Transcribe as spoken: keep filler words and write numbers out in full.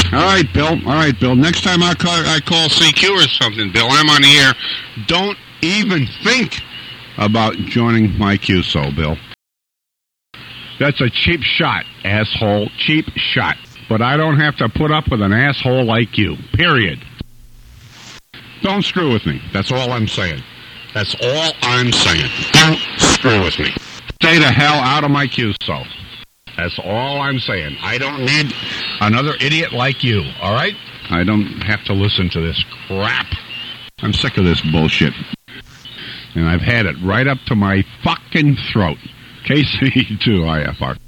All right, Bill. All right, Bill. Next time I call, I call C Q or something, Bill, I'm on the air. Don't even think about joining my Q S O, Bill. That's a cheap shot, asshole. Cheap shot. But I don't have to put up with an asshole like you. Period. Don't screw with me. That's all I'm saying. That's all I'm saying. Don't screw with me. Stay the hell out of my Q S O. That's all I'm saying. I don't need another idiot like you, all right? I don't have to listen to this crap. I'm sick of this bullshit. And I've had it right up to my fucking throat. K C two I F R.